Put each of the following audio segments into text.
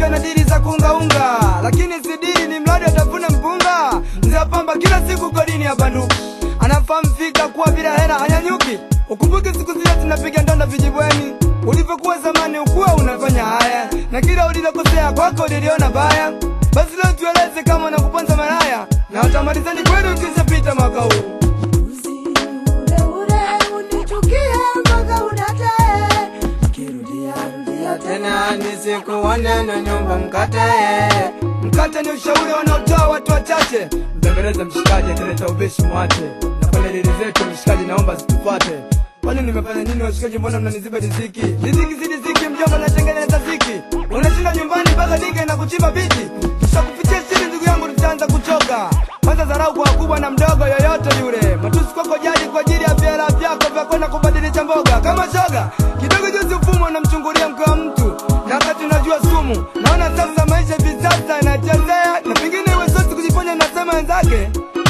mke na dili za kunga, lakini sidili ni mradi atafuna mpunga. Mzee pamba kila siku kodini ya banduki, anafahamu fika kuwa bila hela hanyanyuki. Ukumbuke siku zile tunapiga ndonda vijibweni, ulivyokuwa zamani ukuwa unafanya haya, na kila ulilokosea kwako uliliona baya. Basi leo tueleze kama unakuponza malaya, na utamalizani kweli ukishapita mwaka huu. Tena nisikuone na nyumba mkatae. Mkate ni ushauri wanaotoa watu wachache. Mbembeleza mshikaji akaleta ubishi mwache, na pale lili zetu mshikaji naomba zitufuate. Kwani nimefanya nini washikaji, mbona mnaniziba riziki? Riziki si riziki, mjomba na tengeneza ziki. Unashinda nyumbani mpaka dinge na kuchimba biti. Tutakufichia siri ndugu yangu, tutaanza kuchoka. Kwanza dharau kwa wakubwa na mdogo yoyote yule. Matusi kwako jadi kwa ajili ya vyela vyako vya kwenda kubadilisha mboga kama shoga. Kidogo juzi ufumo na mchungulia mke wa mtu, na wakati unajua sumu. Naona sasa maisha visasa inachezea, na pengine iwe sosi kujiponya na sema wenzake.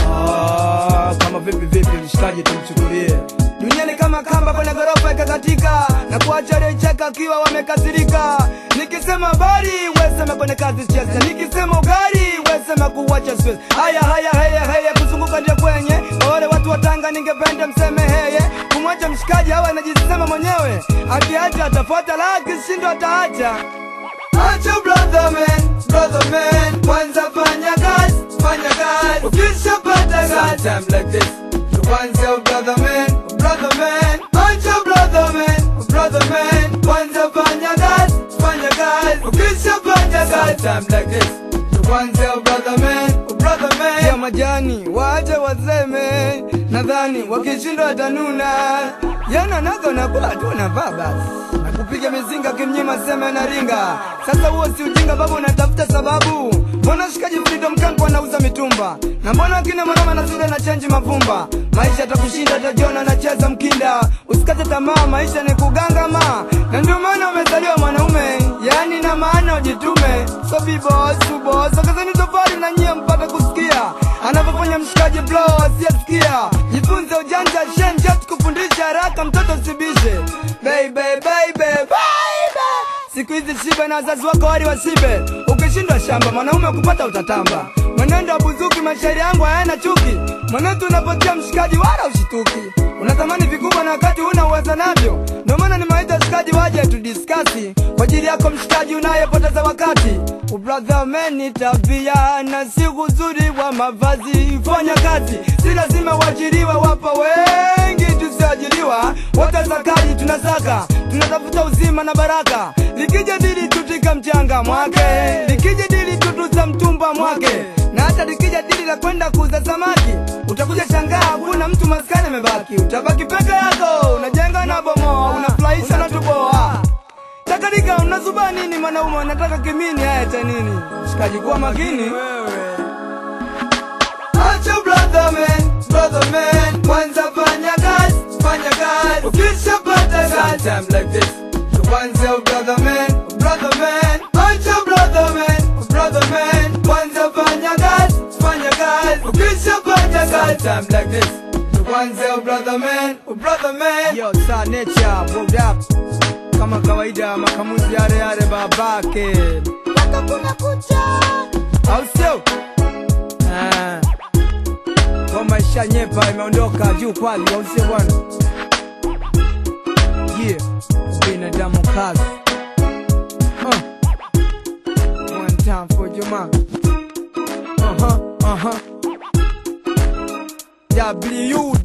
Kama vipi mshikaji tumchukulie. Duniani kama kamba kwenye gorofa ikakatika, na kuacha aliyecheka akiwa wamekasirika. Nikisema bari wesema kwenye kazi chesa, nikisema ugari wesema kuwacha stress. Haya kuzunguka ndio kwenye wale watu wa Tanga, ningependa mseme heye. Kumwacha mshikaji hawa anajisema mwenyewe, akiacha atafuata laki shindo ataacha. Acha brother man, kwanza fanya kazi. Ukishapata kazi time like this, kwanza brother man. Acha brother man, kwanza fanya kazi. Ukishapata kazi time like this, kwanza brother man. Ya majani waje waseme, nadhani wakishindwa watanuna. Yana nago na kula tu na baba, na kupiga mizinga kimnyima sema na ringa. Sasa huo si ujinga babu, unatafuta sababu. Mbona shikaji freedom kangu anauza mitumba, na mbona kina mwanama na zile na change mavumba. Maisha atakushinda tajiona anacheza mkinda. Usikate tamaa, maisha ni kugangama, na ndio maana umezaliwa mwanaume, yani na maana ujitume. So be boss, okazani tofali na nyie mpata kusikia anapofanya mshikaji blow asiyesikia. Jifunze ujanja shenja tukufundisha haraka mtoto usibishe. Baby siku hizi shibe na wazazi wako wali wasibe. Ukishindwa shamba mwanaume kupata utatamba. Mwenendo wa buzuki mashairi yangu hayana chuki. Mwenendo unapotia mshikaji wala ushituki. Unatamani vikubwa na wakati huna uweza navyo. Ndio maana nimewaita mshikaji waje tudiskasi. Kwa ajili yako mshikaji unayepoteza wakati. Brother man ni tabia na si uzuri wa mavazi. Fanya kazi, si lazima uajiriwe, wapo wengi tusiajiriwa. Watazakaji tunasaka, tunatafuta uzima na baraka. Likija dili tutika mchanga mwake, likija dili tutuza mtumba mwake, na hata likija dili la kwenda kuuza samaki. Utakuja shangaa hakuna mtu maskani amebaki. Utabaki peke yako, unajenga na bomoa, unafurahisha na tuboa. Takarika unazuba nini mwanaume, unataka kimini haya cha nini? Shikaji kuwa makini wewe. Acha brother man, kwanza fanya kazi. Ukishapata kazi time like this, kwanza brother man. Acha brother man, kwanza fanya kazi. Ukishapata kazi time like this, kwanza brother man. Yo sa nature moved up kama kawaida, makamuzi yale babake waka kuna kucha au sio? Kwa maisha nyepa imeondoka juu pali au sio bwana? Yeah, binadamu kazi. One time for Juma. WD